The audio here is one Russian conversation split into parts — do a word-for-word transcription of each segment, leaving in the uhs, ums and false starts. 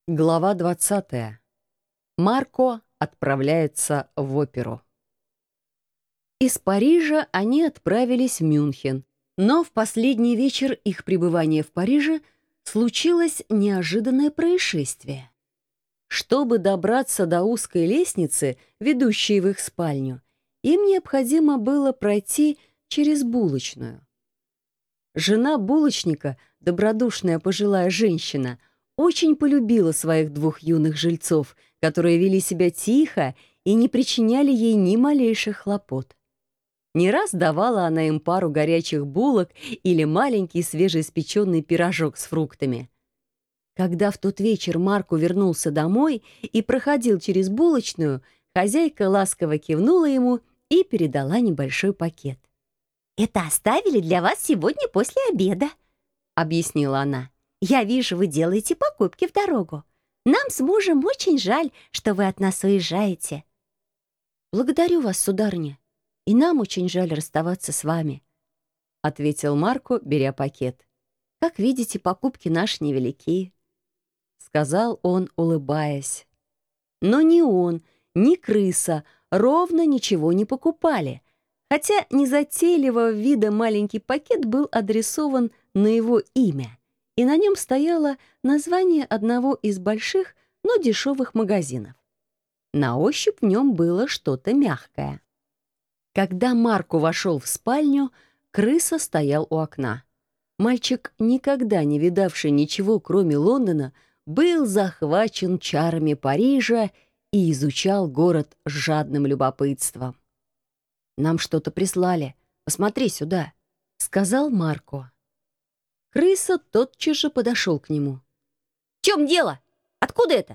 Глава двадцатая. Марко отправляется в оперу. Из Парижа они отправились в Мюнхен, но в последний вечер их пребывания в Париже случилось неожиданное происшествие. Чтобы добраться до узкой лестницы, ведущей в их спальню, им необходимо было пройти через булочную. Жена булочника, добродушная пожилая женщина, очень полюбила своих двух юных жильцов, которые вели себя тихо и не причиняли ей ни малейших хлопот. Не раз давала она им пару горячих булок или маленький свежеиспеченный пирожок с фруктами. Когда в тот вечер Марко вернулся домой и проходил через булочную, хозяйка ласково кивнула ему и передала небольшой пакет. «Это оставили для вас сегодня после обеда», — объяснила она. «Я вижу, вы делаете покупки в дорогу. Нам с мужем очень жаль, что вы от нас уезжаете». «Благодарю вас, сударыня, и нам очень жаль расставаться с вами», — ответил Марко, беря пакет. «Как видите, покупки наши невелики», — сказал он, улыбаясь. Но ни он, ни крыса ровно ничего не покупали, хотя незатейливого вида маленький пакет был адресован на его имя, и на нем стояло название одного из больших, но дешевых магазинов. На ощупь в нем было что-то мягкое. Когда Марко вошел в спальню, крыса стоял у окна. Мальчик, никогда не видавший ничего, кроме Лондона, был захвачен чарами Парижа и изучал город с жадным любопытством. «Нам что-то прислали. Посмотри сюда», — сказал Марко. Крыса тотчас же подошел к нему. «В чем дело? Откуда это?»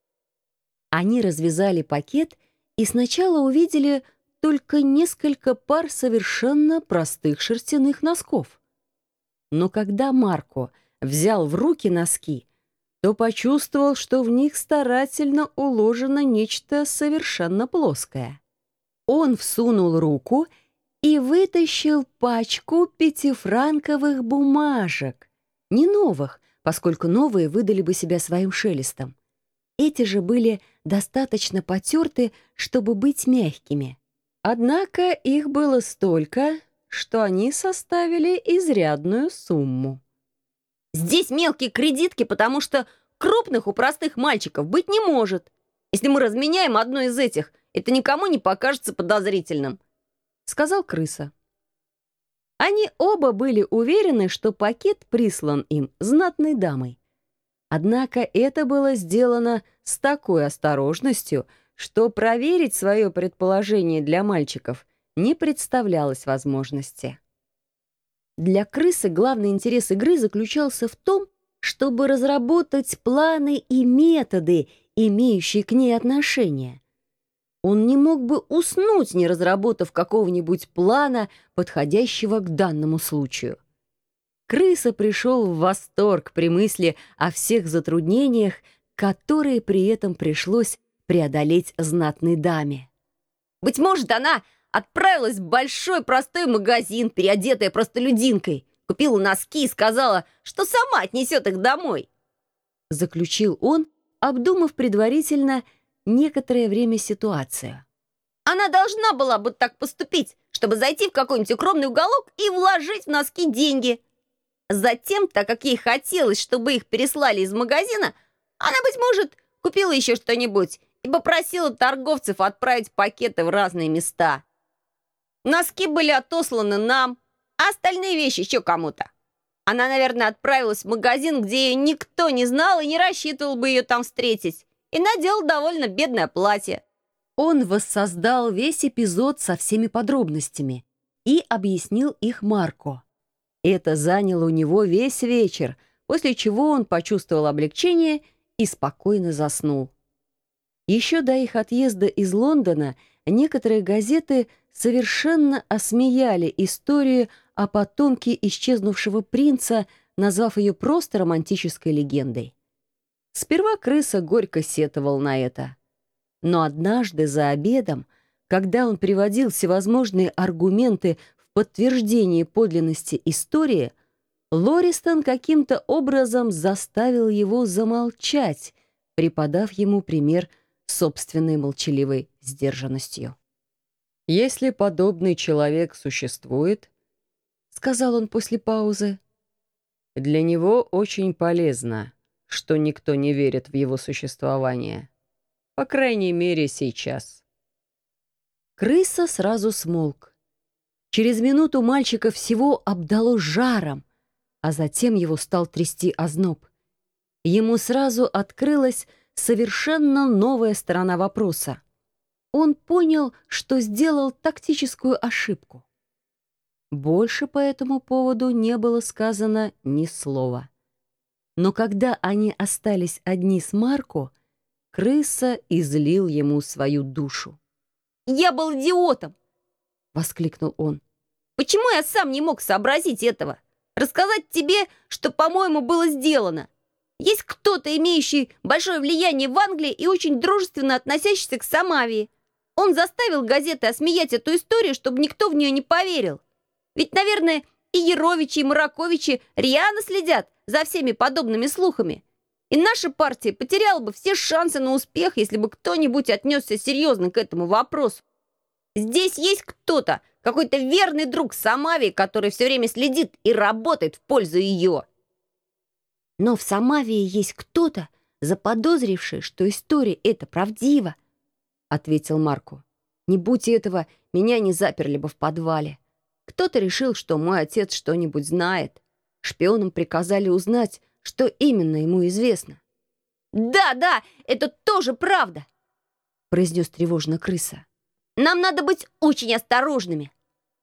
Они развязали пакет и сначала увидели только несколько пар совершенно простых шерстяных носков. Но когда Марко взял в руки носки, то почувствовал, что в них старательно уложено нечто совершенно плоское. Он всунул руку и вытащил пачку пятифранковых бумажек. Не новых, поскольку новые выдали бы себя своим шелестом. Эти же были достаточно потерты, чтобы быть мягкими. Однако их было столько, что они составили изрядную сумму. «Здесь мелкие кредитки, потому что крупных у простых мальчиков быть не может. Если мы разменяем одну из этих, это никому не покажется подозрительным», — сказал крыса. Они оба были уверены, что пакет прислан им знатной дамой. Однако это было сделано с такой осторожностью, что проверить свое предположение для мальчиков не представлялось возможности. Для крысы главный интерес игры заключался в том, чтобы разработать планы и методы, имеющие к ней отношение. Он не мог бы уснуть, не разработав какого-нибудь плана, подходящего к данному случаю. Крыса пришел в восторг при мысли о всех затруднениях, которые при этом пришлось преодолеть знатной даме. «Быть может, она отправилась в большой простой магазин, переодетая простолюдинкой, купила носки и сказала, что сама отнесет их домой», — заключил он, обдумав предварительно некоторое время ситуацию. «Она должна была бы так поступить, чтобы зайти в какой-нибудь укромный уголок и вложить в носки деньги. Затем, так как ей хотелось, чтобы их переслали из магазина, она, быть может, купила еще что-нибудь и попросила торговцев отправить пакеты в разные места. Носки были отосланы нам, а остальные вещи еще кому-то. Она, наверное, отправилась в магазин, где ее никто не знал и не рассчитывал бы ее там встретить, и надела довольно бедное платье». Он воссоздал весь эпизод со всеми подробностями и объяснил их Марко. Это заняло у него весь вечер, после чего он почувствовал облегчение и спокойно заснул. Еще до их отъезда из Лондона некоторые газеты совершенно осмеяли историю о потомке исчезнувшего принца, назвав ее просто романтической легендой. Сперва крыса горько сетовал на это. Но однажды за обедом, когда он приводил всевозможные аргументы в подтверждение подлинности истории, Лористон каким-то образом заставил его замолчать, преподав ему пример собственной молчаливой сдержанностью. «Если подобный человек существует, — сказал он после паузы, — для него очень полезно, что никто не верит в его существование. По крайней мере, сейчас». Крыса сразу смолк. Через минуту мальчика всего обдало жаром, а затем его стал трясти озноб. Ему сразу открылась совершенно новая сторона вопроса. Он понял, что сделал тактическую ошибку. Больше по этому поводу не было сказано ни слова. Но когда они остались одни с Марко, крыса излил ему свою душу. «Я был идиотом!» — воскликнул он. «Почему я сам не мог сообразить этого? Рассказать тебе, что, по-моему, было сделано. Есть кто-то, имеющий большое влияние в Англии и очень дружественно относящийся к Самавии. Он заставил газеты осмеять эту историю, чтобы никто в нее не поверил. Ведь, наверное, и Яровичи, и Мараковичи рьяно следят за всеми подобными слухами. И наша партия потеряла бы все шансы на успех, если бы кто-нибудь отнесся серьезно к этому вопросу. Здесь есть кто-то, какой-то верный друг Самавии, который все время следит и работает в пользу ее». «Но в Самавии есть кто-то, заподозривший, что история эта правдива», — ответил Марко. «Не будь этого, меня не заперли бы в подвале. Кто-то решил, что мой отец что-нибудь знает. Шпионам приказали узнать, что именно ему известно». «Да, да, это тоже правда», — произнес тревожно крыса. «Нам надо быть очень осторожными».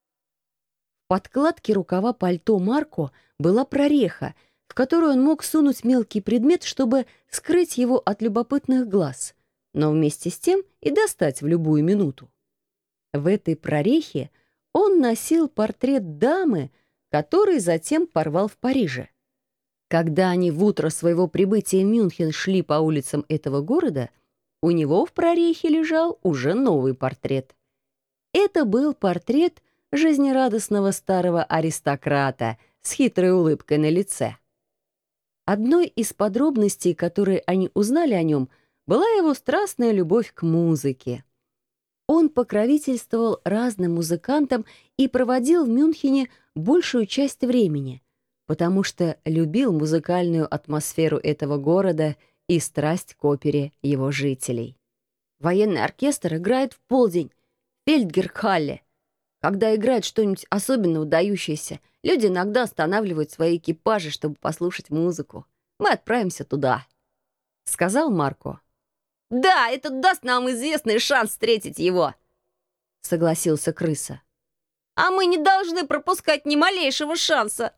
В подкладке рукава пальто Марко была прореха, в которую он мог сунуть мелкий предмет, чтобы скрыть его от любопытных глаз, но вместе с тем и достать в любую минуту. В этой прорехе он носил портрет дамы, который затем порвал в Париже. Когда они в утро своего прибытия в Мюнхен шли по улицам этого города, у него в прорехе лежал уже новый портрет. Это был портрет жизнерадостного старого аристократа с хитрой улыбкой на лице. Одной из подробностей, которые они узнали о нем, была его страстная любовь к музыке. Он покровительствовал разным музыкантам и проводил в Мюнхене большую часть времени, потому что любил музыкальную атмосферу этого города и страсть к опере его жителей. Военный оркестр играет в полдень в Фельдгерхалле. Когда играет что-нибудь особенно удающееся, люди иногда останавливают свои экипажи, чтобы послушать музыку. Мы отправимся туда», — сказал Марко. «Да, это даст нам известный шанс встретить его», — согласился крыса. «А мы не должны пропускать ни малейшего шанса».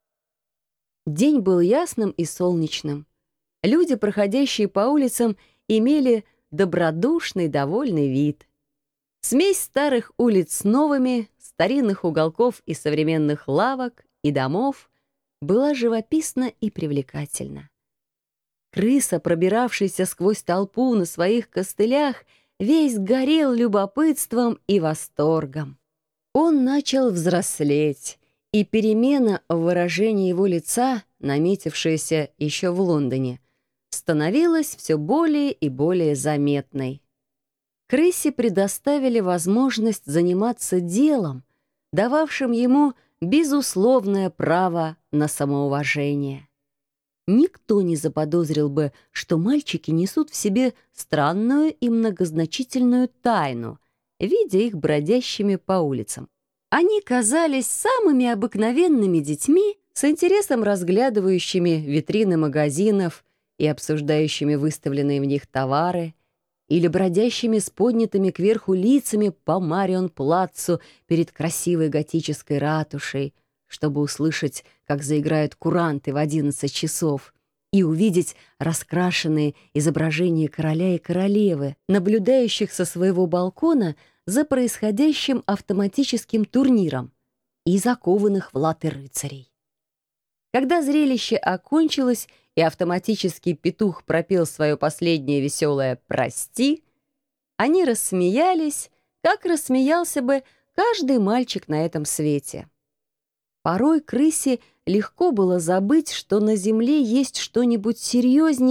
День был ясным и солнечным. Люди, проходящие по улицам, имели добродушный, довольный вид. Смесь старых улиц с новыми, старинных уголков и современных лавок и домов была живописна и привлекательна. Крыса, пробиравшийся сквозь толпу на своих костылях, весь горел любопытством и восторгом. Он начал взрослеть, и перемена в выражении его лица, наметившаяся еще в Лондоне, становилась все более и более заметной. Крысе предоставили возможность заниматься делом, дававшим ему безусловное право на самоуважение. Никто не заподозрил бы, что мальчики несут в себе странную и многозначительную тайну, видя их бродящими по улицам. Они казались самыми обыкновенными детьми, с интересом разглядывающими витрины магазинов и обсуждающими выставленные в них товары, или бродящими с поднятыми кверху лицами по Марион-плацу перед красивой готической ратушей, чтобы услышать, как заиграют куранты в одиннадцать часов, и увидеть раскрашенные изображения короля и королевы, наблюдающих со своего балкона за происходящим автоматическим турниром, и закованных в латы рыцарей. Когда зрелище окончилось, и автоматический петух пропел свое последнее веселое «Прости», они рассмеялись, как рассмеялся бы каждый мальчик на этом свете. Порой крысе легко было забыть, что на земле есть что-нибудь серьезнее,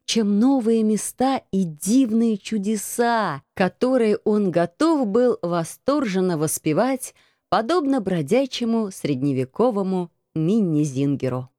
чем новые места и дивные чудеса, которые он готов был восторженно воспевать, подобно бродячему средневековому Минни-Зингеру.